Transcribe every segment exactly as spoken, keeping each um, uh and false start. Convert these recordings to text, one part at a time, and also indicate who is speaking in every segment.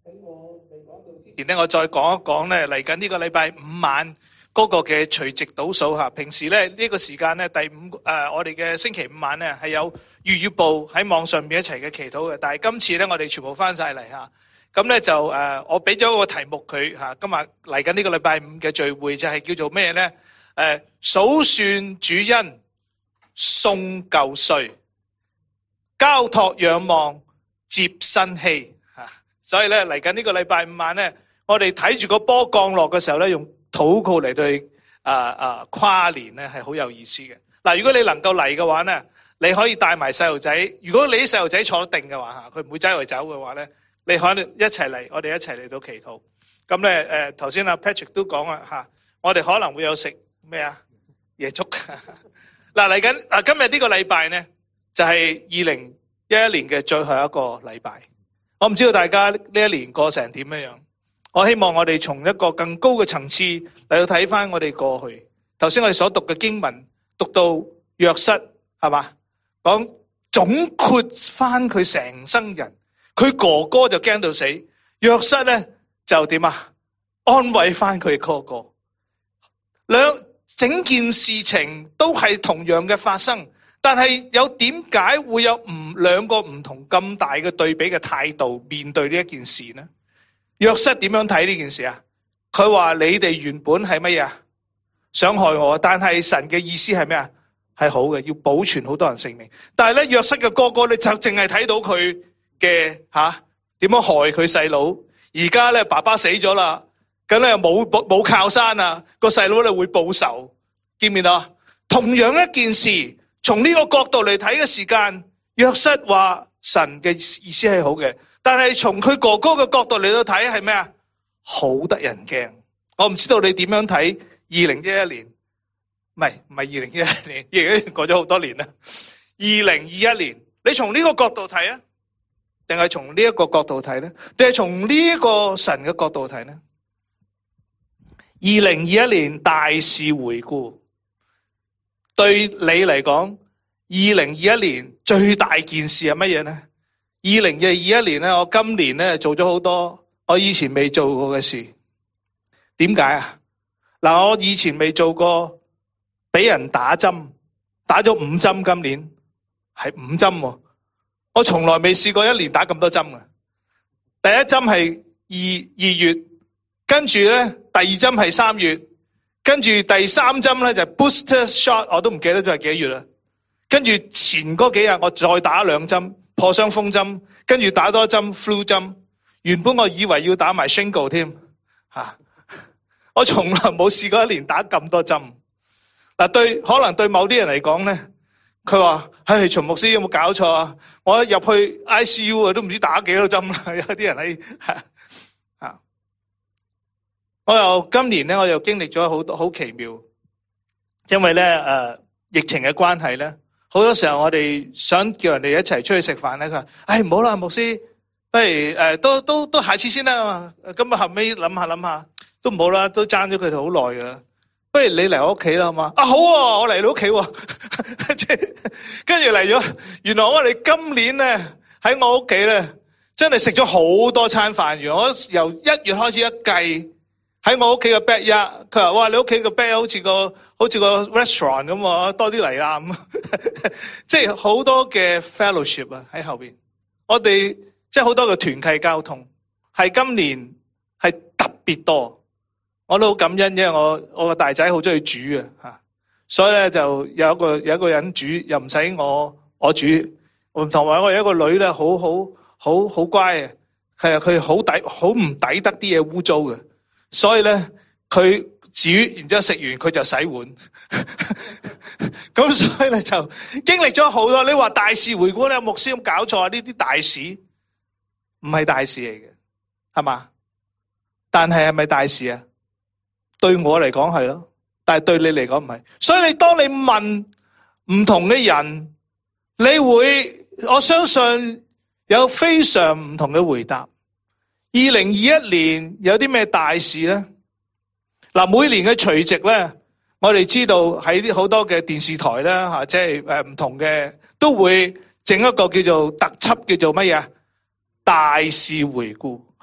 Speaker 1: 喺我未講到之前咧，我再講一講咧，嚟緊呢個禮拜五晚嗰個嘅除夕倒數嚇。平時咧呢個時間咧，第五誒我哋嘅星期五晚咧係有粵語部喺網上面一齊嘅祈禱嘅，但係今次咧我哋全部翻晒嚟嚇。咁咧就誒我俾咗個題目佢嚇，今日嚟緊呢個禮拜五嘅聚會就係叫做咩咧？誒數算主恩，送舊歲，交託仰望，接新希。所以咧嚟緊呢個禮拜五晚咧，我哋睇住個波降落嘅時候咧，用禱告嚟對啊啊跨年咧係好有意思嘅。嗱，如果你能夠嚟嘅話咧，你可以帶埋細路仔。如果你啲細路仔坐得定嘅話嚇，佢唔會周圍走嘅話咧，你可以一齊嚟，我哋一齊嚟到祈禱。咁咧誒頭先阿 Patrick 都講啦嚇，我哋可能會有食咩啊椰粥。嗱嚟緊啊今日呢個禮拜咧就係二零一一年嘅最後一個禮拜。我唔知道大家呢一年過成點樣樣，我希望我哋從一個更高嘅層次嚟到睇翻我哋過去。頭先我哋所讀嘅經文，讀到約瑟係嘛，講總括翻佢成生人，佢哥哥就驚到死，約瑟咧就點啊？安慰翻佢哥哥。兩整件事情都係同樣嘅發生。但係有點解會有唔兩個唔同咁大嘅對比嘅態度面對呢一件事呢？約瑟點樣睇呢件事啊？佢話你哋原本係乜嘢啊？想害我，但係神嘅意思係咩啊？係好嘅，要保存好多人性命。但係咧，約瑟嘅哥哥咧就淨係睇到佢嘅吓點樣害佢細佬。而家咧爸爸死咗啦，咁咧冇冇靠山啊，個細佬咧會報仇，見唔見到啊？同樣一件事。從呢個角度嚟睇嘅時間，約瑟話神嘅意思係好嘅，但係從佢哥哥嘅角度嚟到睇係咩啊？好得人驚。我唔知道你點樣睇二零一一年，唔係唔係二零一一年，二零一一年過咗好多年啦。二零二一年，你從呢個角度睇啊，定係從呢一個角度睇咧？定係從呢一個神嘅角度睇咧？二零二一年大事回顧。對你嚟講，二零二一年最大件事係乜嘢呢？二零二一年咧，我今年咧做咗好多我以前未做過嘅事。點解啊？嗱，我以前未做過俾人打針，打咗五針，今年係五針喎。我從來未試過一年打咁多針嘅。第一針係二二月，跟住咧第二針係三月。跟住第三針咧就係 booster shot， 我都唔記得咗係幾多月啦。跟住前嗰幾日我再打兩針破傷風針，跟住打多一針 flu 針。原本我以為要打埋 shingle 添嚇，我從來冇試過一年打咁多針。嗱，對可能對某啲人嚟講咧，佢話：唉，秦牧師有冇搞錯啊？我一入去 I C U 啊，都唔知打幾多針啦。有啲人喺嚇。我又今年咧，我又經歷咗好多好奇妙，因為咧誒、呃、疫情嘅關係咧，好多時候我哋想叫人哋一齊出去食飯咧，佢話：唉，唔好啦，牧師，不如誒、呃、都都都下次先啦。咁啊後尾諗下諗下，都唔好啦，都爭咗佢哋好耐噶。不如你嚟我屋企啦，好嘛？啊好啊，我嚟你屋企喎。跟住嚟咗，原來我哋今年咧喺我屋企咧，真係食咗好多餐飯。原來我由一月開始一計。喺我屋企嘅 backyard，佢話：哇！你屋企嘅 backyard 好似個好似個 restaurant 咁喎，多啲嚟啦咁。即係好多嘅 fellowship 啊喺後邊。我哋即係好多嘅團契交通，係今年係特別多。我都好感恩，因為我我個大仔好中意煮啊嚇，所以咧就有一個有一個人煮，又唔使我我煮。同埋我有一個女咧，好好好好乖嘅，係啊，佢好抵好唔抵得啲嘢污糟嘅。所以咧，佢煮，然之後食完佢就洗碗。咁所以咧就經歷咗好多。你話大事回顧咧，牧師咁搞錯啊？呢啲大事唔係大事嚟嘅，係嘛？但係係咪大事啊？對我嚟講係咯，但係對你嚟講唔係。所以你當你問唔同嘅人，你會我相信有非常唔同嘅回答。二零二一年有啲咩大事咧？嗱，每年嘅除夕咧，我哋知道喺啲好多嘅電視台咧吓，即係誒唔同嘅都會整一個叫做特輯，叫做乜嘢？大事回顧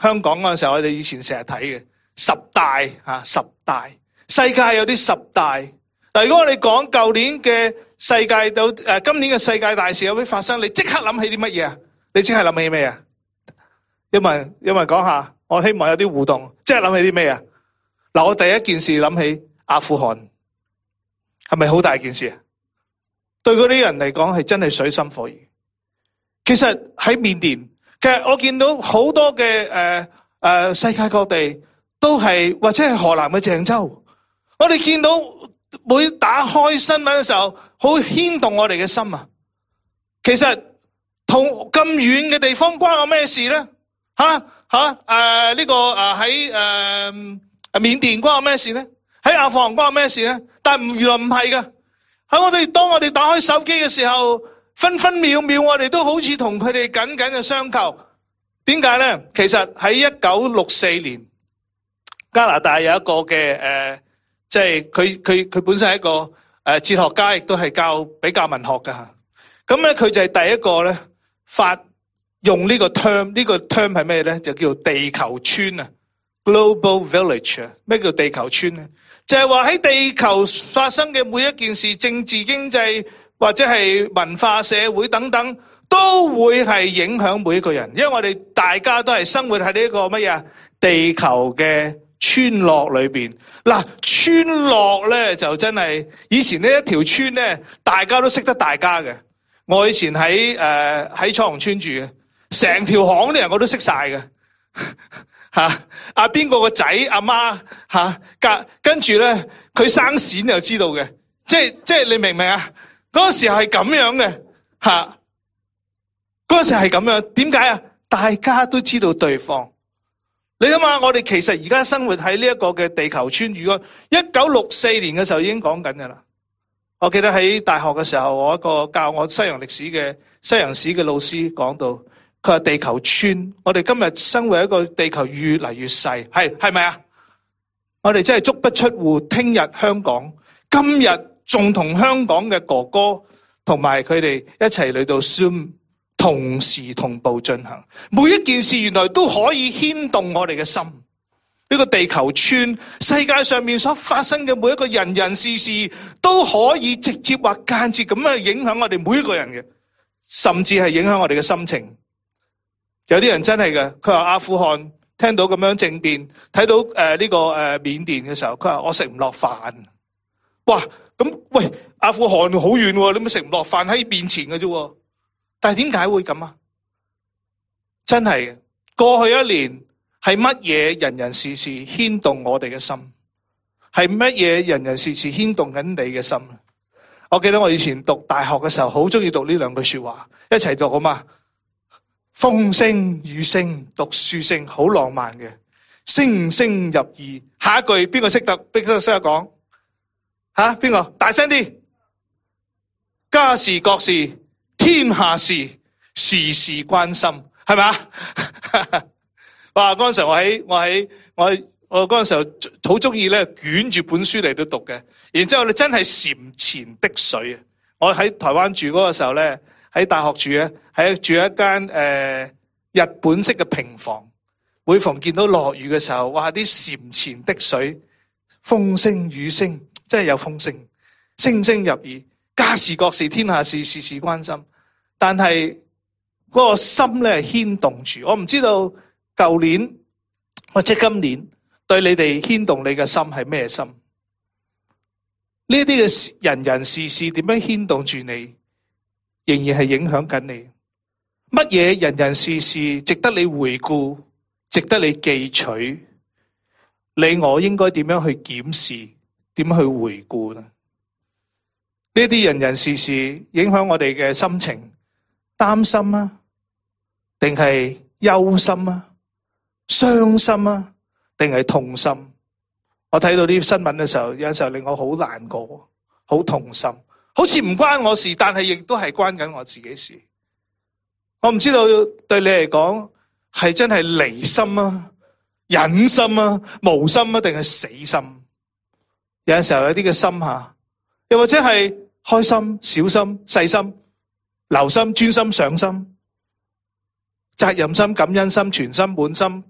Speaker 1: 香港嗰陣時候，我哋以前成日睇嘅十大啊，十大世界有啲十大。嗱，如果我哋講舊年嘅世界到誒、呃、今年嘅世界大事有咩發生，你即刻諗起啲乜嘢啊？你即刻諗起咩啊？因為因為講下，我希望有啲互動，即係諗起啲咩啊？嗱，我第一件事諗起阿富汗，係咪好大件事啊？對嗰啲人嚟講係真係水深火熱。其實喺緬甸，其實我見到好多嘅誒誒世界各地都係，或者係河南嘅鄭州，我哋見到每打開新聞嘅時候，好牽動我哋嘅心啊！其實同咁遠嘅地方關我咩事咧？吓吓誒呢個誒喺誒緬甸關我咩事咧？喺阿富汗關我咩事咧？但係原來唔係噶。喺我哋當我哋打開手機嘅時候，分分秒秒我哋都好似同佢哋緊緊嘅相扣。點解咧？其實喺一九六四年，加拿大有一個嘅誒，即係佢佢佢本身係一個誒哲學家，亦都係教比較文學噶。咁咧佢就係第一個咧發用呢個 term， 呢個 term 係咩咧？就叫做地球村啊 ，global village 啊。咩叫地球村咧？就係話喺地球發生嘅每一件事，政治、經濟或者係文化、社會等等，都會係影響每一個人。因為我哋大家都係生活喺呢個乜嘢地球嘅村落裏邊。嗱，村落咧就真係以前呢一條村咧，大家都識得大家嘅。我以前喺誒喺彩虹村住嘅，成條巷啲人我都識晒嘅。吓，阿邊個個仔阿媽吓，跟跟住咧，佢生癬又知道嘅，即係即係你明唔明啊？嗰個時候係咁樣嘅吓，嗰個時候係咁樣，點解啊？大家都知道對方。你諗下，我哋其實而家生活喺呢一個嘅地球村，如果一九六四年嘅時候已經講緊噶啦。我記得喺大學嘅時候，我一個教我西洋歷史嘅西洋史嘅老師講到，佢話地球村，我哋今日生活喺一個地球越嚟越細，係係咪啊？我哋真係足不出戶，聽日香港，今日仲同香港嘅哥哥同埋佢哋一齊嚟到 Zoom， 同時同步進行，每一件事原來都可以牽動我哋嘅心。呢個地球村，世界上面所發生嘅每一個人人事事，都可以直接或間接咁樣影響我哋每一個人嘅，甚至係影響我哋嘅心情。有啲人真係嘅，佢話阿富汗聽到咁樣政變，睇到誒呢、呃這個誒、呃、緬甸嘅時候，佢話我食唔落飯。哇，咁喂，阿富汗好遠喎，你咪食唔落飯喺面前嘅啫。但係點解會咁啊？真係嘅，過去一年係乜嘢人人事事牽動我哋嘅心？係乜嘢人人事事牽動緊你嘅心？我記得我以前讀大學嘅時候，好中意讀呢兩句說話，一齊讀好嘛？風聲雨聲讀書聲，好浪漫嘅，聲聲入耳。下一句邊個識得？邊個識得講？吓，邊個？大聲啲！家事國事天下事，事事關心，係咪啊？哇！嗰陣時候我喺我喺我喺我嗰陣時候好中意咧捲住本書嚟到讀嘅，然之後你真係禪前的水啊！我喺台灣住嗰個時候咧。喺大學住咧，喺住一間誒、呃、日本式嘅平房。每逢見到落雨嘅時候，哇！啲禪前的水，風聲雨聲，真係有風聲，聲聲入耳。家事國事天下事，事事關心。但係嗰個心咧係牽動住。我唔知道舊年或者今年對你哋牽動你嘅心係咩心？呢啲嘅人人事事點樣牽動住你？仍然係影響緊你。乜嘢人人事事值得你回顧，值得你記取？你我應該點樣去檢視，點去回顧呢？呢啲人人事事影響我哋嘅心情，擔心啊，定係憂心啊，傷心啊，定係痛心？我睇到啲新聞嘅時候，有陣時候令我好難過，好痛心。好似唔關我事，但係亦都係關緊我自己事。我唔知道對你嚟講係真係離心啊、忍心啊、無心啊，定係死心？有陣時候有啲嘅心下，又或者係開心、小心、細心、留心、專心、上心、責任心、感恩心、全心、滿心、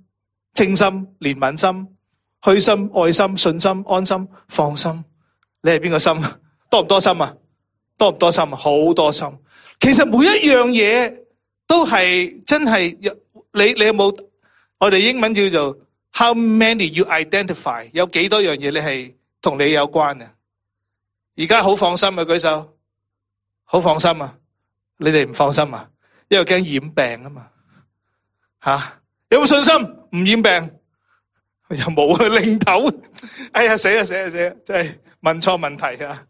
Speaker 1: 清心、憐憫心、虛心、愛心、信心、安心、放心。你係邊個心？多唔多心啊？多唔多心啊？好多心。其實每一樣嘢都係真係，你你有冇？我哋英文叫做 How many you identify？ 有幾多樣嘢你係同你有關嘅？而家好放心啊，舉手。好放心啊！你哋唔放心啊？因為驚染病啊嘛。吓、啊，有冇信心？唔染病又冇啊，零頭。哎呀，死啊死啊死啊！真係問錯問題啊！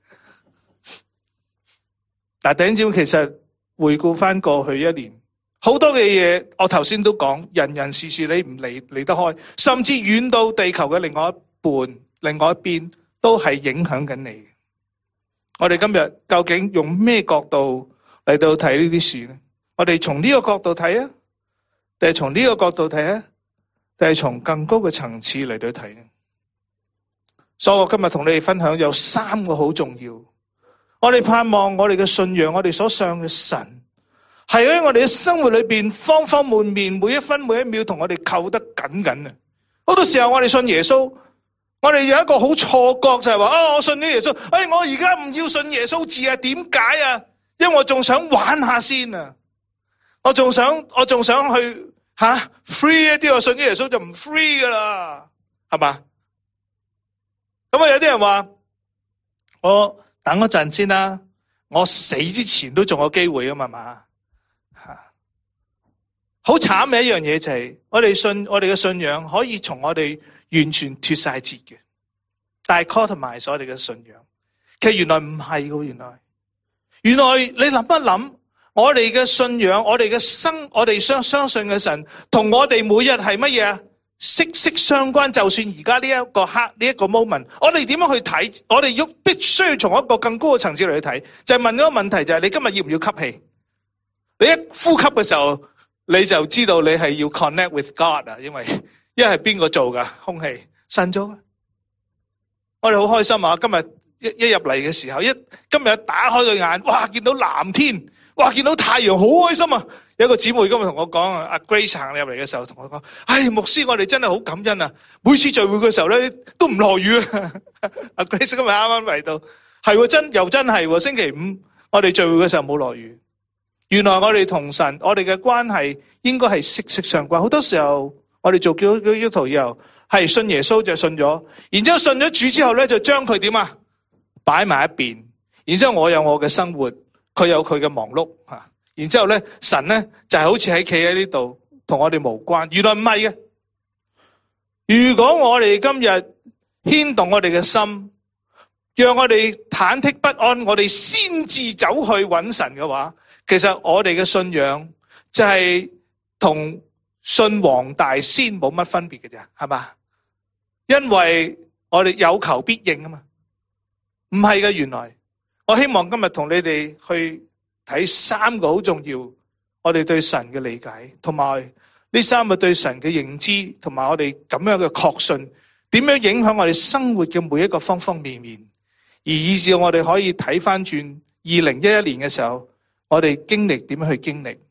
Speaker 1: 但係弟兄姊妹，其實回顧翻過去一年，好多嘅嘢，我頭先都講，人人事事你唔離離得開，甚至遠到地球嘅另外一半、另外一邊，都係影響緊你。我哋今日究竟用咩角度嚟到睇呢啲事呢？我哋從呢個角度睇啊，定係從呢個角度睇啊，定係從更高嘅層次嚟到睇呢？所以我今日同你哋分享有三個好重要。我哋盼望我哋嘅信仰，我哋所上嘅神，係喺我哋嘅生活裏邊方方面面，每一分每一秒同我哋扣得緊緊啊！好多時候我哋信耶穌。我哋有一個好錯覺就係話，哦，我信呢耶穌，哎，我而家唔要信耶穌字啊？點解啊？因為我仲想玩下先啊！我仲想，我仲想去吓、啊、free 一啲，我信呢耶穌就唔 free 噶啦，係嘛？咁啊，有啲人話，我等一陣先啦，我死之前都仲有機會啊嘛嘛吓。好慘嘅一樣嘢就係、是，我哋信我哋嘅信仰可以從我哋完全脫晒節嘅，但係 compromise 我哋嘅信仰，其實原來唔係嘅，原來，原來你諗一諗，我哋嘅信仰，我哋嘅生，我哋相相信嘅神，同我哋每日係乜嘢啊？息息相關。就算而家呢一個刻，呢一個 moment， 我哋點樣去睇？我哋要必須要從一個更高嘅層次嚟去睇，就係問一個問題，就係你今日要唔要吸氣？你一呼吸嘅時候，你就知道你係要 connect with God 啊，因為。因為係邊個做噶？空氣神做啊！我哋好開心啊！今日一一入嚟嘅時候，一今日一打開個眼，哇！見到藍天，哇！見到太陽，好開心啊！有一個姊妹今日同我講啊，阿 Grace 行入嚟嘅時候，同我講：唉，牧師，我哋真係好感恩啊！每次聚會嘅時候咧，都唔落雨啊！阿 Grace 今日啱啱嚟到，係真又真係，星期五我哋聚會嘅時候冇落雨。原來我哋同神，我哋嘅關係應該係息息相關。好多時候。我哋做基督徒以後，係信耶穌就信咗，然之後信咗主之後咧，就將佢點啊擺埋一邊，然之後我有我嘅生活，佢有佢嘅忙碌吓，然之後咧神咧就係好似喺企喺呢度，同我哋無關。原來唔係嘅。如果我哋今日牽動我哋嘅心，讓我哋忐忑不安，我哋先至走去揾神嘅話，其實我哋嘅信仰就係同信黃大仙冇乜分別嘅啫，係嘛？因為我哋有求必應啊嘛，唔係嘅。原來我希望今日同你哋去睇三個好重要，我哋對神嘅理解，同埋呢三個對神嘅認知，同埋我哋咁樣嘅確信，點樣影響我哋生活嘅每一個方方面面，而以至我哋可以睇翻轉二零一一年嘅時候，我哋經歷點樣去經歷。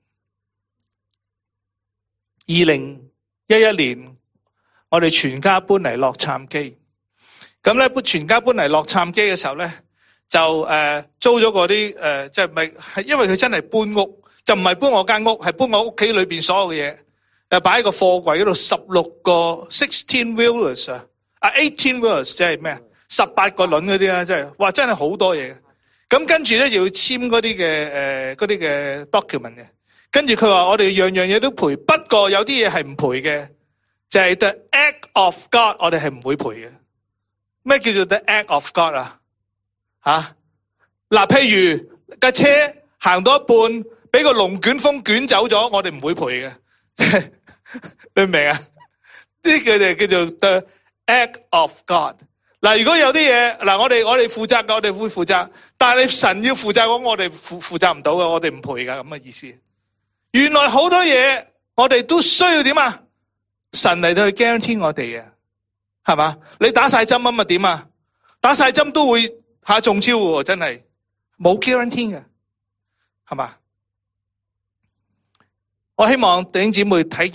Speaker 1: 二零一一年，我哋全家搬嚟洛杉磯。咁咧，搬全家搬嚟洛杉磯嘅時候咧，就誒、呃、租咗嗰啲誒，即係咪係因為佢真係搬屋，就唔係搬我間屋，係搬我屋企裏邊所有嘅嘢，誒擺喺個貨櫃嗰度，十六個 sixteen wheelers 啊，啊 eighteen wheelers 即係咩啊？十八個輪嗰啲啦，即係哇，真係好多嘢。咁跟住咧，又要簽嗰啲嘅誒嗰啲嘅 document 嘅。跟住佢話我哋樣樣嘢都賠，不過有啲嘢係唔賠嘅，就係 the act of God， 我哋係唔會賠嘅。咩叫做 the act of God 啊？吓嗱，譬如架車行到一半，俾個龍捲風捲走咗，我哋唔會賠嘅。你明唔明啊？呢啲叫做叫做 the act of God。嗱，如果有啲嘢嗱，我哋我哋負責嘅，我哋會負責，但係你神要負責嘅話，我哋負負責唔到嘅，我哋唔賠噶，咁嘅意思。原來好多嘢我哋都需要點啊？神嚟到去 guarantee 我哋啊，係嘛？你打晒針啊嘛點啊？打晒針都會下中招喎，真係冇 guarantee 嘅，係嘛？我希望弟兄姊妹睇見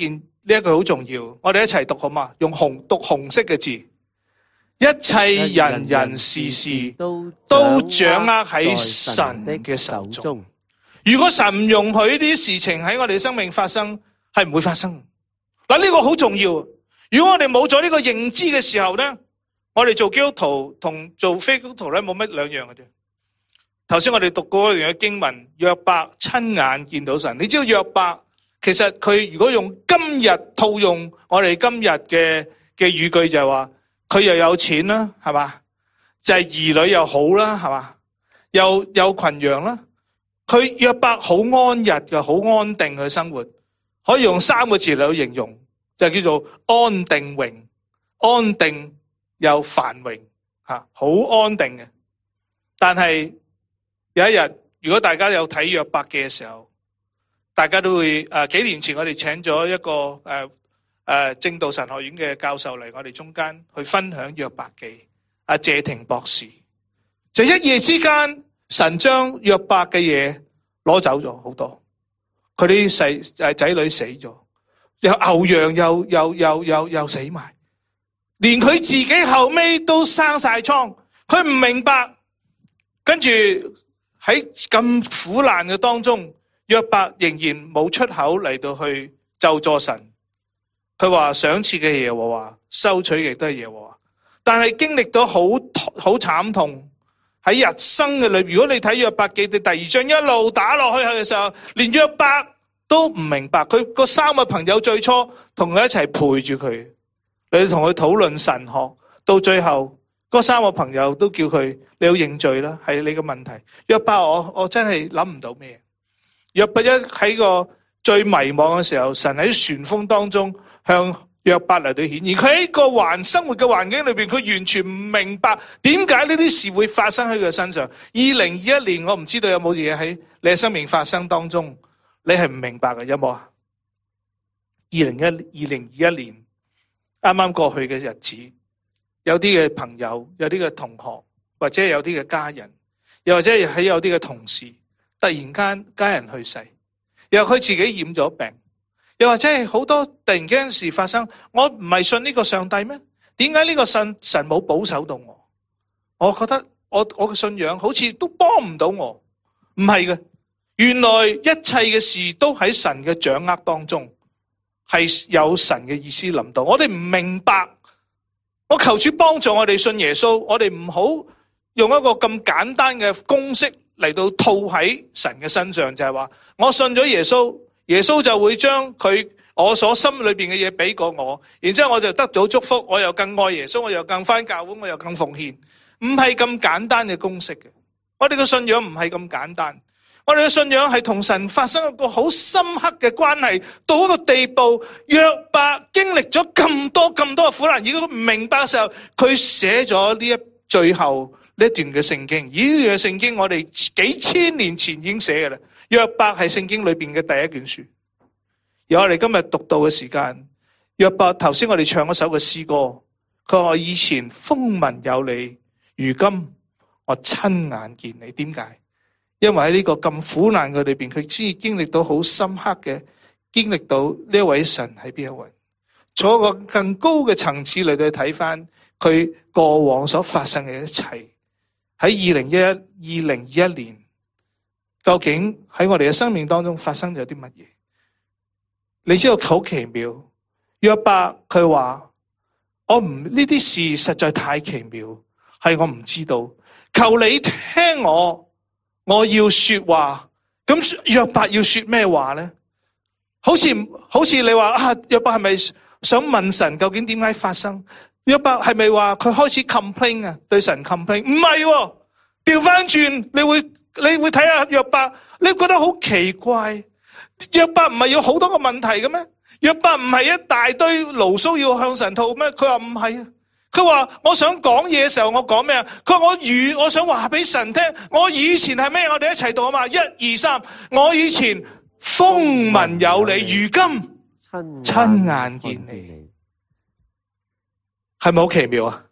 Speaker 1: 呢一句好重要，我哋一齊讀好嘛？用紅讀紅色嘅字，一切人人事事都掌握喺神嘅手中。如果神唔容許呢啲事情喺我哋生命發生，係唔會發生。嗱，呢個好重要。如果我哋冇咗呢個認知嘅時候咧，我哋做基督徒同做非基督徒咧冇乜兩樣嘅啫。頭先我哋讀過一段嘅經文，約伯親眼見到神。你知道約伯其實佢如果用今日套用我哋今日嘅嘅語句就係話，佢又有錢啦，係嘛？就係兒女又好啦，係嘛？又有群羊啦。佢約伯好安逸嘅，好安定嘅生活，可以用三個字嚟去形容，就叫做安定榮，安定又繁榮，吓，好安定嘅。但係有一日，如果大家有睇約伯記嘅時候，大家都會誒、呃，幾年前我哋請咗一個誒誒、呃呃、正道神學院嘅教授嚟我哋中間去分享約伯記，阿謝霆博士，就一夜之間神將約伯嘅嘢攞走咗好多，佢啲細誒仔女死咗，又牛羊又又又又又死埋，連佢自己後尾都生晒瘡，佢唔明白，跟住。喺咁苦難嘅當中，約伯仍然冇出口嚟到去咒詛神。佢話賞賜嘅耶和華，收取嘅亦都係耶和華。但係經歷到好好慘痛喺日生嘅裏邊。如果你睇約伯記嘅第二章一路打落去嘅時候，連約伯都唔明白。佢個三個朋友最初同佢一齊陪住佢，你同佢討論神學，到最後。嗰三個朋友都叫佢，你要認罪啦，係你嘅問題。約伯我我真係諗唔到咩。約伯一喺個最迷茫嘅時候，神喺旋風當中向約伯嚟到顯現。佢喺個環生活嘅環境裏邊，佢完全唔明白點解呢啲事會發生喺佢身上。二零二一年，我唔知道有冇嘢喺你嘅生命發生當中，你係唔明白嘅，有冇啊？二零一二零二一年啱啱過去嘅日子。有啲嘅朋友，有啲嘅同學，或者有啲嘅家人，又或者喺有啲嘅同事，突然間家人去世，又佢自己染咗病，又或者係好多突然間事發生。我唔係信呢個上帝咩？點解呢個神神冇保守到我？我覺得我我嘅信仰好似都幫唔到我。唔係嘅，原來一切嘅事都喺神嘅掌握當中，係有神嘅意思臨到。我哋唔明白。我求主幫助我哋信耶穌，我哋唔好用一個咁簡單嘅公式嚟到套喺神嘅身上，就係話我信咗耶穌，耶穌就會將佢我所心裏邊嘅嘢俾過我，然之後我就得到祝福，我又更愛耶穌，我又更返教會，我又更奉獻，唔係咁簡單嘅公式嘅。我哋嘅信仰唔係咁簡單。我哋嘅信仰係同神發生一個好深刻嘅關係，到一個地步，約伯經歷咗咁多咁多嘅苦難，如果佢唔明白嘅時候，佢寫咗呢一最後呢一段嘅聖經。而呢段嘅聖經，我哋幾千年前已經寫嘅啦。約伯係聖經裏邊嘅第一卷書。而我哋今日讀到嘅時間，約伯頭先我哋唱嗰首嘅詩歌，佢話我以前風聞有你，如今我親眼見你。點解？因為喺呢個咁苦難嘅裏邊，佢只經歷到好深刻嘅，經歷到呢一位神係邊一位，從一個更高嘅層次嚟到睇翻佢過往所發生嘅一切。喺二零一一、二零二一年，究竟喺我哋嘅生命當中發生咗啲乜嘢？你知道好奇妙，約伯佢話：我唔呢啲事實在太奇妙，係我唔知道，求你聽我。我要說話，咁約伯要說咩話咧？好似好似你話啊，約伯係咪想問神究竟點解發生？約伯係咪話佢開始 complain 啊？對神 complain？唔係，調翻轉，你會你會睇下約伯，你覺得好奇怪。約伯唔係有好多個問題嘅咩？約伯唔係一大堆牢騷要向神吐咩？佢話唔係啊。佢話我想講嘢嘅時候，我講咩啊？佢話我語，我想話俾神聽，我以前係咩？我哋一齊讀啊嘛！一二三，我以前風聞有你，如今親眼見你，係咪好奇妙啊？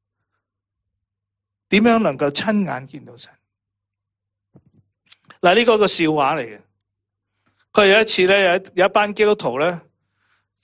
Speaker 1: 點樣能夠親眼見到神？嗱，呢個係個笑話嚟嘅。佢有一次咧，有有一班基督徒咧，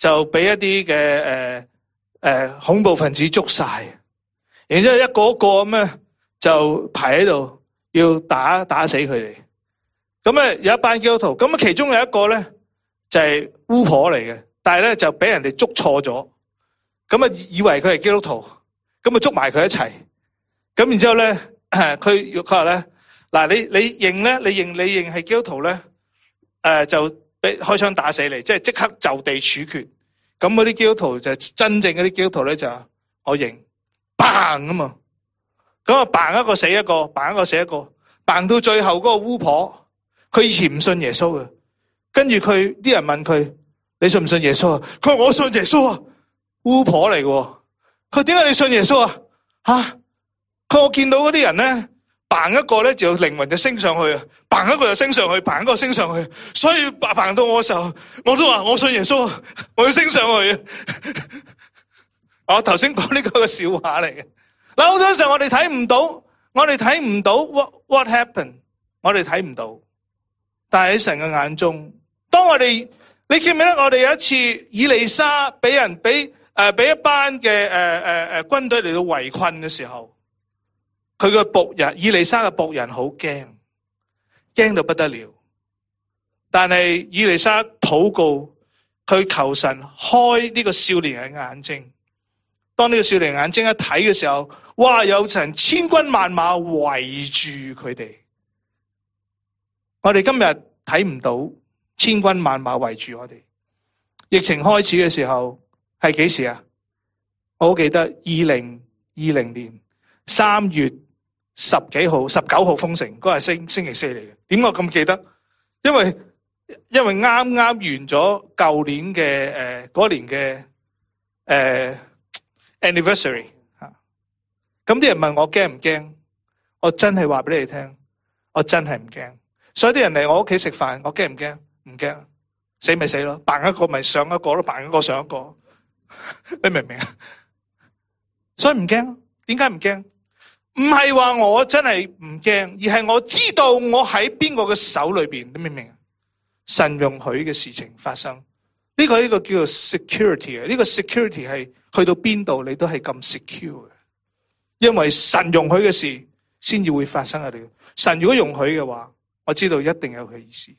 Speaker 1: 就俾一啲嘅誒誒恐怖分子捉晒，然之後一個一個咁咧就排喺度要打打死佢哋。咁啊有一班基督徒，咁啊其中有一個咧就係巫婆嚟嘅，但係咧就俾人哋捉錯咗，咁啊以為佢係基督徒，咁啊捉埋佢一齊。咁然之後咧，佢佢話咧，嗱你你認咧，你認你認係基督徒咧，誒、呃、就俾開槍打死你，即係即刻就地處決。咁嗰啲基督徒就真正嗰啲基督徒咧就我認，嘭咁啊，咁啊嘭一個死一個，嘭一個死一個，嘭到最後嗰個巫婆，佢以前唔信耶穌嘅，跟住佢啲人問佢：你信唔信耶穌啊？佢話我信耶穌啊，巫婆嚟嘅。佢點解你信耶穌啊？吓？我見到嗰啲人咧，嘭一個咧就靈魂就升上去啊，嘭一個就升上去，嘭一個升上去，所以嘭到我嘅時候，我都話我信耶穌啊，我要升上去啊！我頭先講呢個個笑話嚟嘅。嗱，好多時候我哋睇唔到，我哋睇唔到 what what happened， 我哋睇唔到。但係喺神嘅眼中，當我哋你記唔記得我哋有一次以利沙俾人俾誒俾一班嘅誒誒誒軍隊嚟到圍困嘅時候。佢個僕人以利沙嘅僕人好驚，驚到不得了。但係以利沙禱告，佢求神開呢個少年嘅眼睛。當呢個少年眼睛一睇嘅時候，哇！有成千軍萬馬圍住佢哋。我哋今日睇唔到千軍萬馬圍住我哋。疫情開始嘅時候係幾時啊？我好記得二零二零年三月十幾號、十九號封城，嗰係星星期四嚟嘅。點解我咁記得？因為因為啱啱完咗舊年嘅誒嗰年嘅誒、呃、anniversary 吓。咁啲人問我驚唔驚？我真係話俾你哋聽，我真係唔驚。所以啲人嚟我屋企食飯，我驚唔驚？唔驚，死咪死咯，扮一個咪上一個咯，扮一個上一個。你明唔明啊？所以唔驚。點解唔驚？唔係話我真係唔驚，而係我知道我喺邊個嘅手裏邊，你明唔明啊？神容許嘅事情發生，呢個呢個叫做 security 啊！呢個 security 係去到邊度你都係咁 secure 嘅，因為神容許嘅事先至會發生喺你。神如果容許嘅話，我知道一定有佢意思。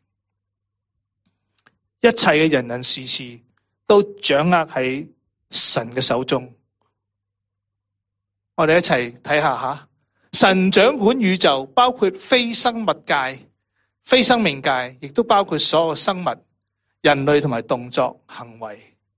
Speaker 1: 一切嘅人人事事都掌握喺神嘅手中。我哋一齊睇下吓，神掌管宇宙，包括非生物界、非生命界，亦都包括所有生物、人類同埋動作行為。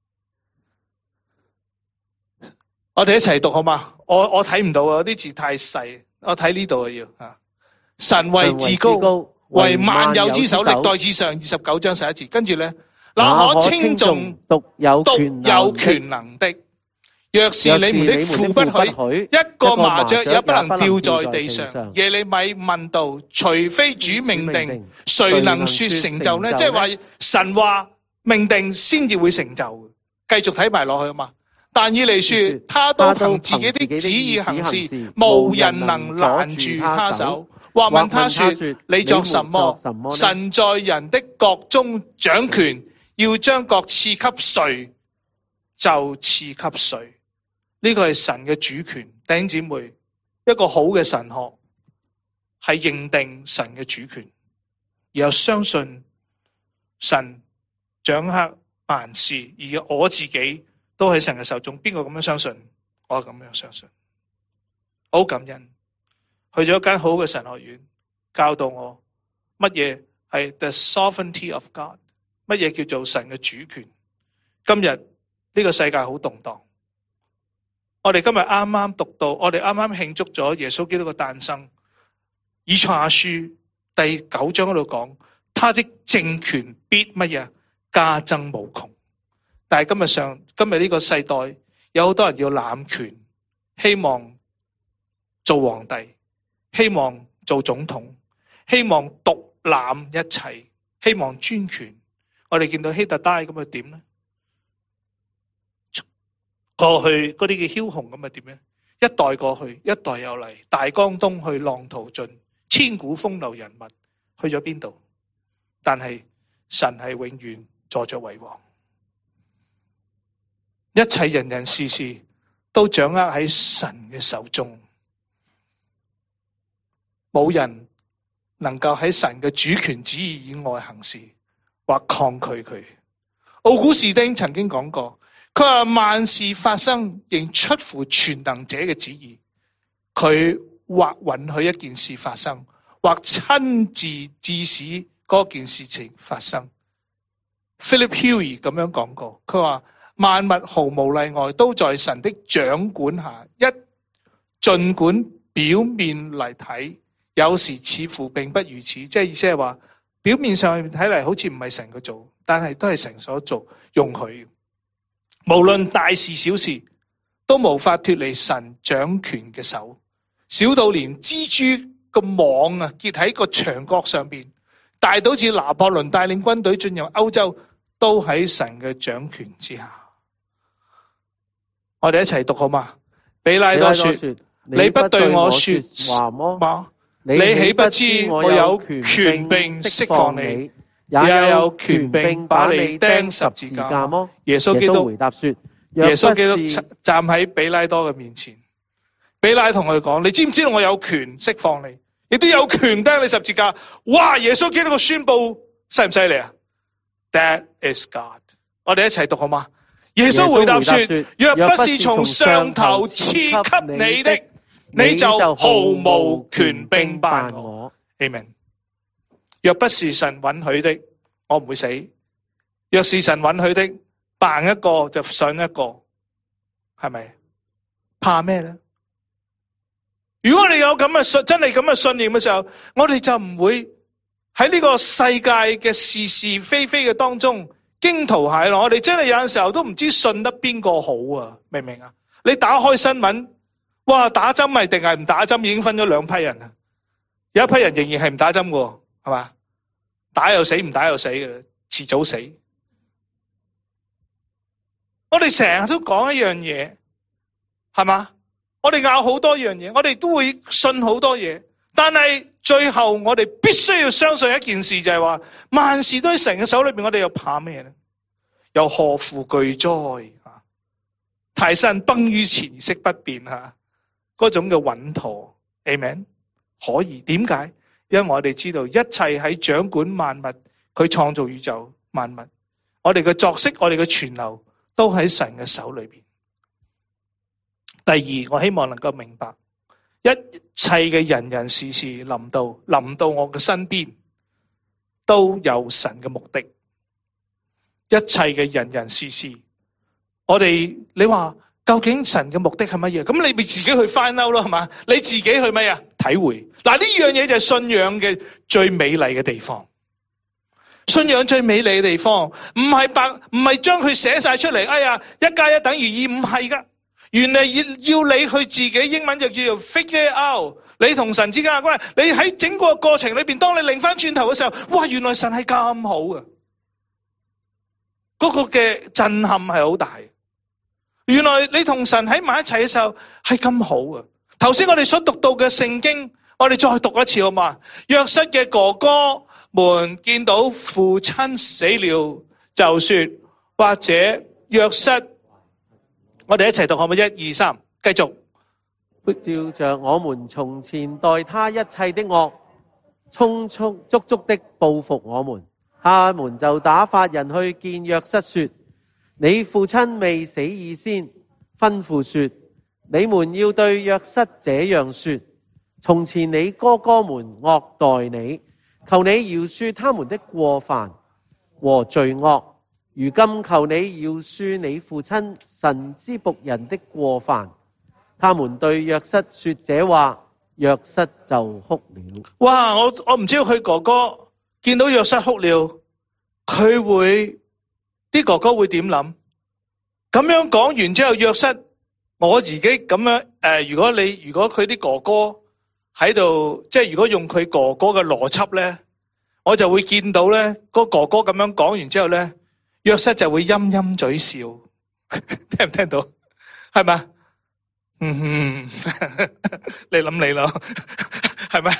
Speaker 1: 我哋一齊讀好嗎？我我睇唔到啊，啲字太細，我睇呢度啊要啊。神為至高，為萬有之首，歷代志上二十九章十一節。跟住咧，那可稱頌獨有權能的。若是你們的父不許，一個麻雀也不能掉在地上。耶利米問道：除非主命定，誰能說成就呢？即係話神話命定先至會成就。繼續睇埋落去啊嘛。但以理說，他都憑自己的旨意行事，無人能攔住他手。或問他說：你作什麼？神在人的國中掌權，要將國賜給誰，就賜給誰。呢個係神嘅主權，弟兄姊妹，一個好嘅神學係認定神嘅主權，然後相信神掌握萬事，而我自己都喺神嘅手中。邊個咁樣相信？我咁樣相信，好感恩。去咗一間好嘅神學院，教導我乜嘢係 the sovereignty of God， 乜嘢叫做神嘅主權。今日呢個世界好動盪。我哋今日啱啱讀到，我哋啱啱慶祝咗耶穌基督嘅誕生。以賽亞書第九章嗰度講，他的政權必乜嘢加增無窮。但係今日上今日呢個世代，有好多人要攬權，希望做皇帝，希望做總統，希望獨攬一切，希望專權。我哋見到希特拉咁，又點呢？過去嗰啲嘅梟雄咁啊點樣？一代過去，一代又嚟，大江東去，浪淘盡，千古風流人物去咗邊度？但係神係永遠坐着為王。 一切人人事事都掌握喺神嘅手中，冇人能夠喺神嘅主權旨意以外行事或抗拒佢。奧古士丁曾經講過，佢話萬事發生仍出乎全能者嘅旨意，佢或允許一件事發生，或親自致使嗰件事情發生。Philip Huey 咁樣講過，佢話萬物毫無例外都在神的掌管下，一儘管表面嚟睇，有時似乎並不如此，即係意思係話表面上睇嚟好似唔係神嘅做，但係都係神所做容許。無論大事小事，都無法脫離神掌權嘅手，小到連蜘蛛個網啊結喺個牆角上邊，大到似拿破崙帶領軍隊進入歐洲，都喺神嘅掌權之下。我哋一齊讀好嗎？彼拉多說：你不對我說話麼？你豈不知我有權柄釋放你，也有權柄把你釘十字架麼？耶穌基督回答說：耶穌基督站喺彼拉多嘅面前，彼拉同佢講：你知唔知道我有權釋放你，亦都有權釘你十字架？哇！耶穌基督嘅宣布犀唔犀利啊？ That is God。 我哋一齊讀好嗎？耶穌回答說：若不是從上頭賜給你的，你就毫無權柄辦我。Amen。若不是神允許的，我唔會死；若是神允許的，辦一個就信一個，係咪？怕咩咧？如果你有咁嘅信，真係咁嘅信念嘅時候，我哋就唔會喺呢個世界嘅是是非非嘅當中驚濤駭浪。我哋真係有陣時候都唔知信得邊個好啊？明唔明啊？你打開新聞，哇！打針咪定係唔打針，已經分咗兩批人啊！有一批人仍然係唔打針嘅，係嘛？打又死，唔打又死嘅，遲早死。我哋成日都講一樣嘢，係嘛？我哋拗好多樣嘢，我哋都會信好多嘢，但係最後我哋必須要相信一件事，就係話萬事都喺神嘅手裏邊，我哋又怕咩咧？又何乎懼哉啊？泰山崩於前色不變啊！嗰種嘅穩妥 ，Amen。可以點解？因為我哋知道一切喺掌管萬物，佢創造宇宙萬物，我哋嘅作息，我哋嘅存留，都喺神嘅手裏邊。第二，我希望能夠明白，一切嘅人人事事臨到臨到我嘅身邊，都有神嘅目的。一切嘅人人事事，我哋你話究竟神嘅目的係乜嘢？咁你咪自己去 find out 咯，係嘛？你自己去咩啊？體會。嗱，呢樣嘢就係信仰嘅最美麗嘅地方。信仰最美麗嘅地方，唔係白，唔係將佢寫晒出嚟。哎呀，一加一等於二，唔係噶。原來要要你去自己，英文就叫做 figure out。你同神之間嘅關係，你喺整個過程裏邊，當你擰翻轉頭嘅時候，哇！原來神係咁好嘅，嗰個嘅震撼係好大。原來你同神喺埋一齊嘅時候係咁好嘅。頭先我哋所讀到嘅聖經，我哋再讀一次好嘛？約瑟嘅哥哥們見到父親死了，就說，或者約瑟，我哋一齊讀好唔好？一二三，繼續。
Speaker 2: 照着我們從前待他一切的惡，充充足足的報復我們。他們就打發人去見約瑟說，你父親未死以先，吩咐說，你們要對約瑟這樣說，從前你哥哥們惡待你，求你饒恕他們的過犯和罪惡，如今求你饒恕你父親神之僕人的過犯。他們對約瑟說這話，約瑟就哭了。
Speaker 1: 哇！我我唔知道佢哥哥見到約瑟哭了，佢會啲哥哥會點諗？咁樣講完之後，約瑟，我自己咁樣誒、呃，如果你如果佢啲哥哥喺度，即係如果用佢哥哥嘅邏輯咧，我就會見到咧，個哥哥咁樣講完之後咧，約瑟就會陰陰嘴笑，聽唔聽到？係咪？嗯，你諗你咯，係咪？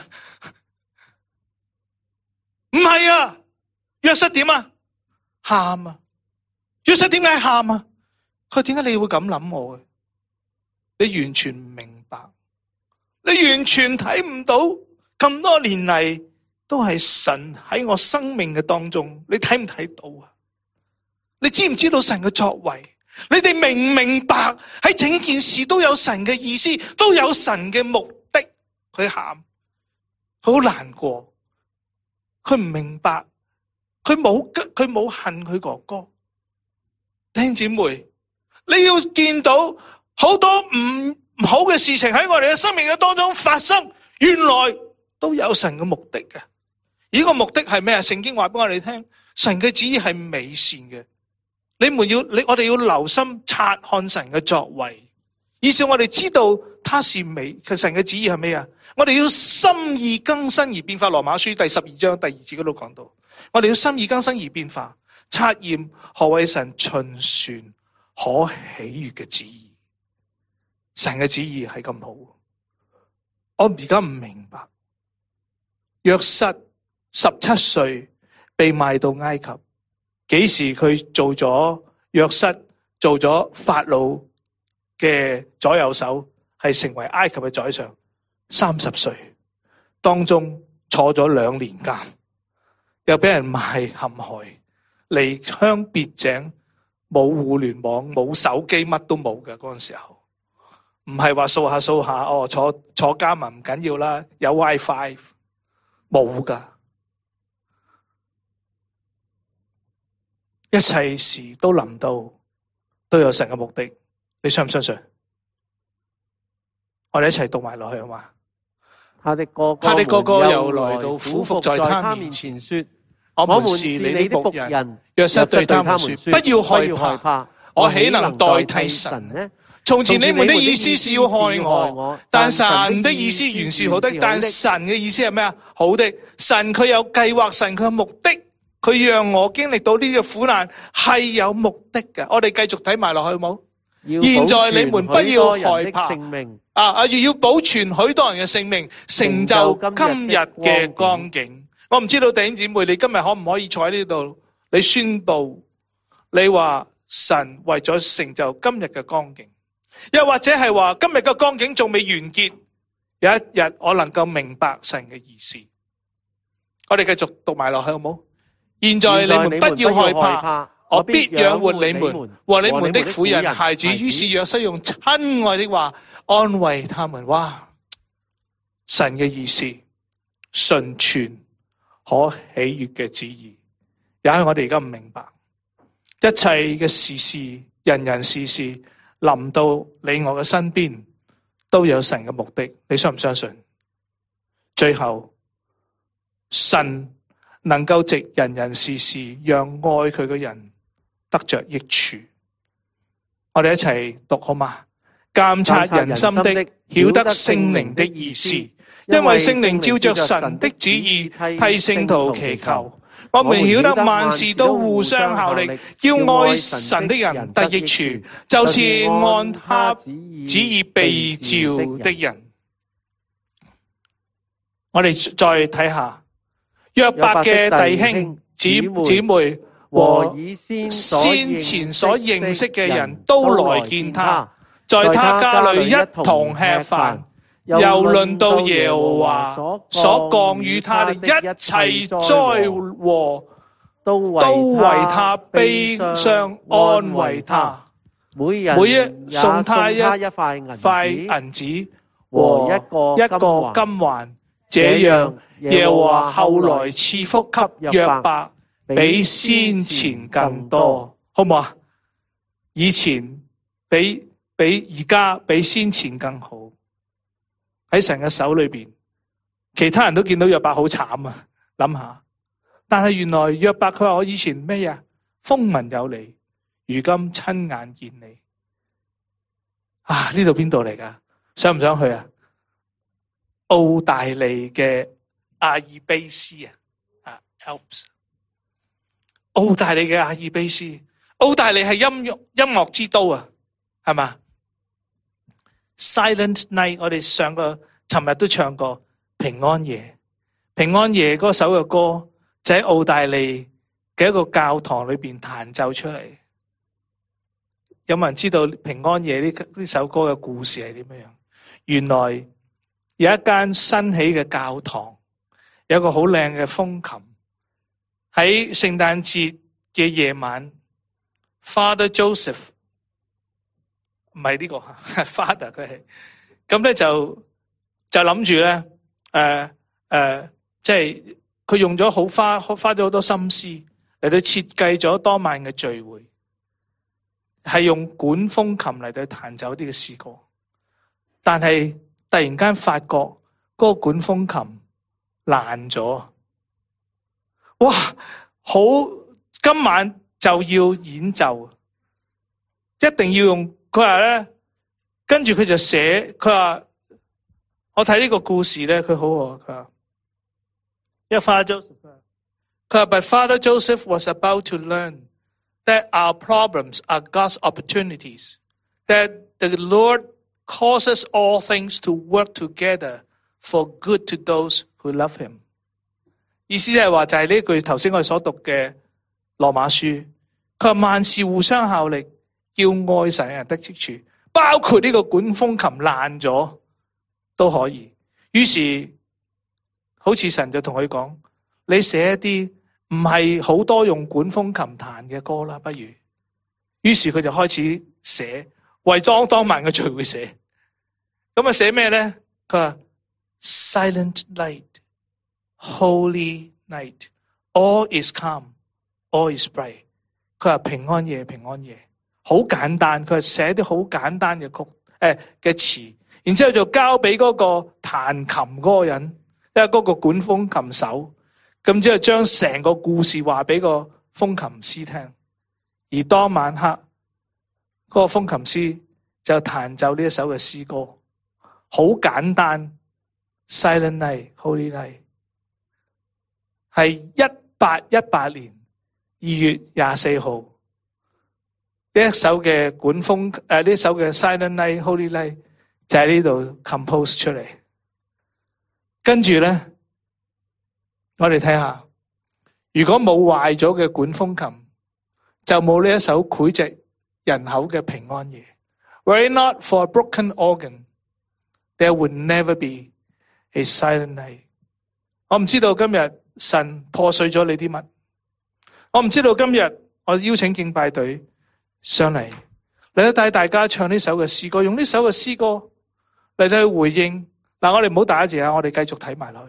Speaker 1: 唔係啊，約瑟點啊？喊啊！約瑟點解喊啊？ 佢點解你會咁諗我嘅？你完全唔明白，你完全睇唔到，咁多年嚟都係神喺我生命嘅當中，你睇唔睇到啊？你知唔知道神嘅作為？你哋明唔明白喺整件事都有神嘅意思，都有神嘅目的？佢喊，佢好難過，佢唔明白，佢冇佢冇恨佢哥哥。弟兄姊妹，你要見到好多唔唔好嘅事情喺我哋嘅生命嘅當中發生，原來都有神嘅目的嘅。呢個目的係咩啊？聖經話俾我哋聽，神嘅旨意係美善嘅。你們要你我哋要留心察看神嘅作為，以致我哋知道他是美。其實神嘅旨意係咩啊？我哋要心意更新而變化。羅馬書第十二章第二節嗰度講到，我哋要心意更新而變化，察驗何為神循善可喜悅嘅旨意。神嘅旨意係咁好，我而家唔明白。約瑟十七歲被賣到埃及，幾時佢做咗約瑟做咗法老嘅左右手，係成為埃及嘅宰相？三十歲，當中坐咗兩年監，又俾人賣陷害，離鄉別井，冇互聯網，冇手機，乜都冇嘅嗰陣時候，唔係話掃下掃下，哦，坐坐監啊唔緊要啦，有 WiFi， 冇噶。一切事都臨到，都有神嘅目的，你相唔相信？我哋一齊讀埋落去好嘛？
Speaker 2: 他的哥哥，
Speaker 1: 他的哥哥又來到俯伏在他面前說：我們是你的僕人。約瑟對他們說：不要害怕，我豈能代替神呢？從前你們的意思是要害我，但神的意思原是好的。但神嘅意思係咩啊？好的，神佢有計劃，神佢有目的，佢讓我經歷到呢個苦難係有目的嘅。我哋繼續睇埋落去好冇？現在你們不要害怕，啊啊！要保存許多人嘅性命，成就今日嘅光景。我唔知道弟兄姊妹，你今日可唔可以坐喺呢度？你宣布，你話神為咗成就今日嘅光景，又或者係話今日嘅光景仲未完結，有一日我能夠明白神嘅意思。我哋繼續讀埋落去好冇？現在你們不要害怕。我必養活你們和你們的婦人孩子。於是約瑟用親愛的話安慰他們。哇！神嘅意思純全可喜悅嘅旨意，也係我哋而家唔明白。一切嘅事事，人人事事臨到你我嘅身邊，都有神嘅目的。你相唔相信？最後神能夠藉人人事事，讓愛佢嘅人得着益處。我哋一齊讀好嘛？監察人心的，曉得聖靈的意思，因為聖靈照着神的旨意替聖徒祈求。我們曉得萬事都互相效力，叫愛神的人得益處，就是按他旨意被召的人。我哋再睇下約伯嘅弟兄姊姊妹和先前所認識嘅人都來見他，在他家裏一同吃飯，又論到耶和華所降與他的一切災禍，都為他悲傷，安慰他。每日送他一塊銀子和一個金環，這樣耶和華後來賜福給約伯，比先前更多。好唔好啊？以前比比而家比先前更好。喺神嘅手裏邊，其他人都見到約伯好慘啊，諗下。但係原來約伯佢話我以前咩呀？風聞有你，如今親眼見你。啊！呢度邊度嚟噶？想唔想去啊？澳大利嘅阿爾卑斯啊，啊 Alps。澳大利嘅阿爾卑斯，澳大利係音樂音樂之都啊，係嘛？ Silent Night， 我哋上個尋日都唱過平安夜，平安夜嗰首嘅歌就喺澳大利嘅一個教堂裏邊彈奏出嚟。 有冇人知道平安夜呢呢首歌嘅故事係點樣？原來有一間新起嘅教堂，有一個好靚嘅風琴，喺聖誕節嘅夜晚 ，Father Joseph 唔係呢個 Father 佢係，咁咧就就諗住咧，誒誒，即係佢用咗好花花咗好多心思嚟到設計咗當晚嘅聚會，係用管風琴嚟到彈奏啲嘅詩歌，但係突然間發覺嗰個管風琴爛咗，哇！好，今晚就要演奏，一定要用。佢話咧，跟住佢就寫，佢話我睇呢個故事咧，佢好喎。佢話，因為 Father Joseph，佢話 But Father Joseph was about to learn that our problems are God's opportunities, that the Lord causes all things to work together for good to those who love Him。意思係話就係呢句頭先我哋所讀嘅羅馬書，佢話萬事互相效力，叫愛神嘅人得益處，包括呢個管風琴爛咗都可以。於是好似神就同佢講：你寫一啲唔係好多用管風琴彈嘅歌啦，不如。於是佢就開始寫，為當當晚嘅聚會寫。咁啊寫咩咧？佢話 Silent night。Holy night, all is calm, all is bright。佢話平安夜，平安夜，好簡單。佢係寫啲好簡單嘅曲，誒嘅詞，然之後就交俾嗰個彈琴嗰個人，因為嗰個管風琴手，咁之後將成個故事話俾個風琴師聽。而當晚黑，嗰個風琴師就彈奏呢一首嘅詩歌，好簡單。Silent night, holy night。係一八一八年二月廿四號呢一首嘅管風誒呢一首嘅 Silent Night Holy Night 就喺呢度 compose 出嚟。跟住咧，我哋睇下，如果冇壞咗嘅管風琴，就冇呢一首膾炙人口嘅平安夜。Were it not for a broken organ, there would never be a silent night。我唔知道今日神破碎咗你啲乜？我唔知道今日我邀請敬拜隊上嚟，嚟到帶大家唱呢首嘅詩歌，用呢首嘅詩歌嚟到去回應。嗱，我哋唔好打字啊，我哋繼續睇埋落去。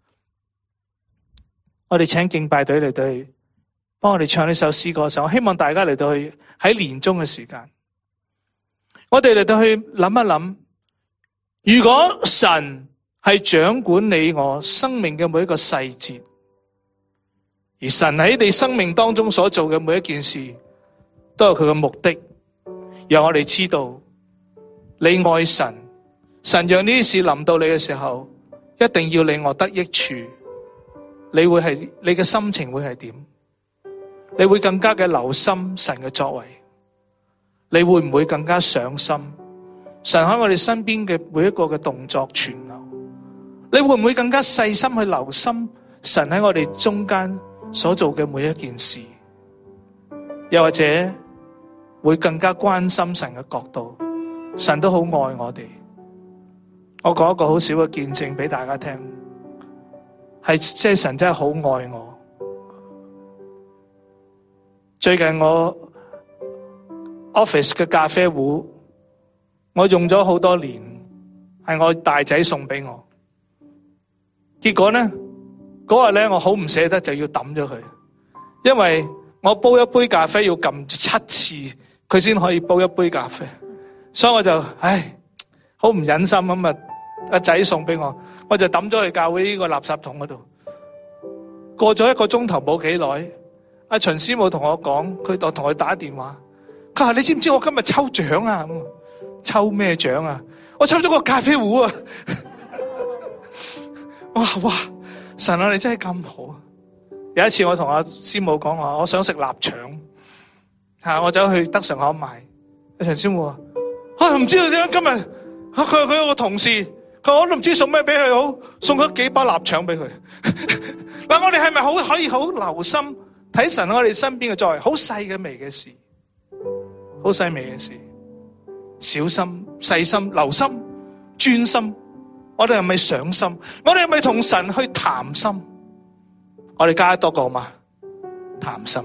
Speaker 1: 我哋請敬拜隊嚟到去幫我哋唱呢首詩歌嘅時候，我希望大家嚟到去喺年終嘅時間，我哋嚟到去諗一諗，如果神係掌管你我生命嘅每一個細節，而神喺你生命當中所做嘅每一件事，都有佢嘅目的，讓我哋知道你愛神，神讓呢啲事臨到你嘅時候，一定要令我得益處。你會係你嘅心情會係點？你會更加嘅留心神嘅作為，你會唔會更加上心神喺我哋身邊嘅每一個嘅動作存留？你會唔會更加細心去留心神喺我哋中間所做嘅每一件事？又或者會更加關心神嘅角度？神都好愛我哋。我講一個好少嘅見證俾大家聽，係即係神真係好愛我。最近我 office 嘅咖啡壺，我用咗好多年，係我大仔送俾我。結果咧，嗰日咧我好唔捨得，就要抌咗佢，因為我煲一杯咖啡要撳七次，佢先可以煲一杯咖啡，所以我就唉，好唔忍心咁啊！阿仔送俾我，我就抌咗去教會呢個垃圾桶嗰度。過咗一個鐘頭冇幾耐，阿秦師母同我講，佢就同佢打電話，佢話你知唔知我今日抽獎啊？抽咩獎啊？我抽咗個咖啡壺啊！哇哇！神啊，你真係咁好！有一次我同阿師母講話，我想食臘腸，吓我走去德尚口買。阿陳師母話：啊唔知道點解今日，佢佢有個同事，佢我都唔知送咩俾佢好，送咗幾包臘腸俾佢。嗱，我哋係咪好可以好留心睇神喺我哋身邊嘅作為，好細嘅微嘅事， 好細微嘅事，小心、細心、留心、專心。我哋係咪上心？我哋係咪同神去談心？我哋加多個好嗎？談心。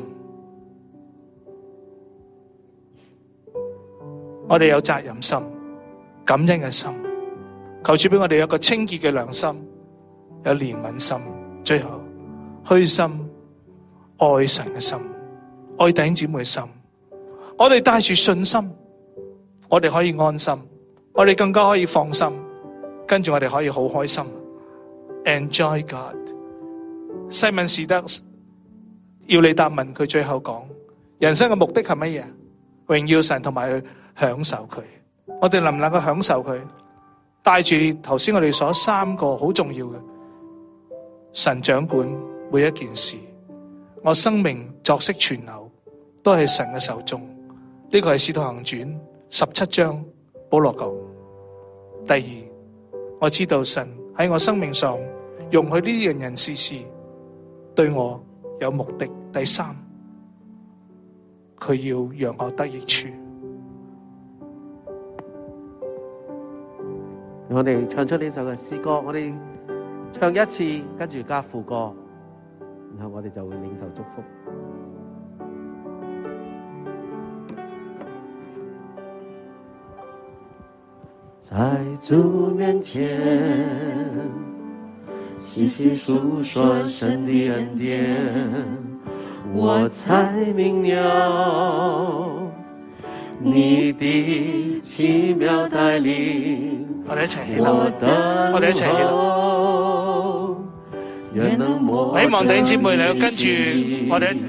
Speaker 1: 我哋有責任心、感恩嘅心，求主俾我哋有一個清潔嘅良心，有憐憫心，最後虛心愛神嘅心，愛弟兄姊妹嘅心。我哋帶住信心，我哋可以安心，我哋更加可以放心，跟住我哋可以好開心 ，enjoy God。西門士德要你答問，佢最後講：人生嘅目的係乜嘢？榮耀神同埋去享受佢。我哋能唔能夠享受佢？帶住頭先我哋所三個好重要嘅，神掌管每一件事，我生命作息存留都係神嘅手中。呢個係《使徒行傳》十七章保羅講。第二，我知道神喺我生命上容許呢啲人人事事對我有目的。第三，佢要讓我得益處。
Speaker 2: 我哋唱出呢首嘅詩歌，我哋唱一次，跟住加副歌，然後我哋就會領受祝福。在主面前，細細述說神的恩典，我才明了你的奇妙帶領。
Speaker 1: 我哋一齊起立，我哋一齊起立。希望弟兄姊妹你跟住我哋一齊。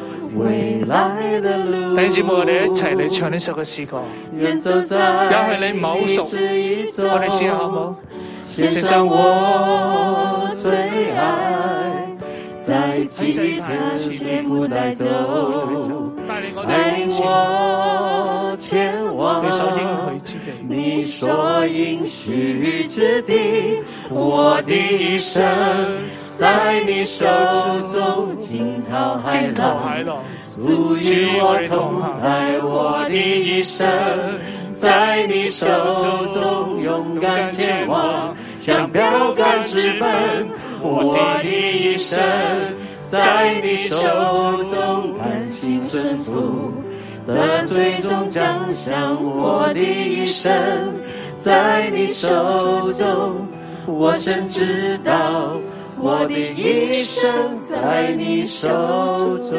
Speaker 1: 弟兄姊妹，我哋一齊嚟唱呢首嘅詩歌。也許你唔係好熟，我哋試下好唔好？獻上我最愛，在祭壇前不帶走，帶領我前往你所應許之地，我的一生在你手中驚濤駭浪，主與我同在，我的一生在你手中勇敢前往，像標杆直奔，我的一生在你手中甘心順服，得最終獎賞，我的一生在你手中，我深知道我的一生在你手中，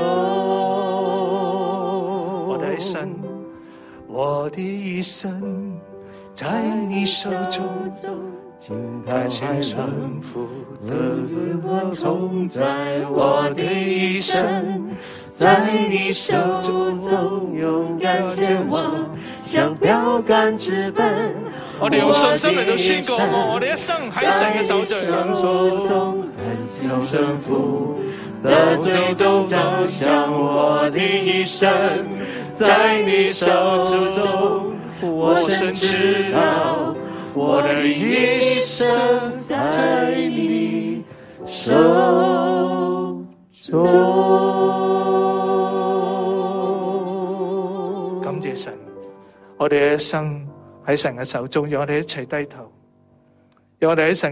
Speaker 1: 我的一生，我的一生在你手中，甘心順服，得與我同在，我的一生在你手中，勇敢前往，像標杆直奔。我哋用信心嚟到宣告，我哋一生喺神嘅手中，甘心順服，得最終獎賞，我的一生在你手中，我深知道我的一生在你手中。感謝神，我哋一生喺神嘅手中，讓我哋一齊低頭，讓我哋喺神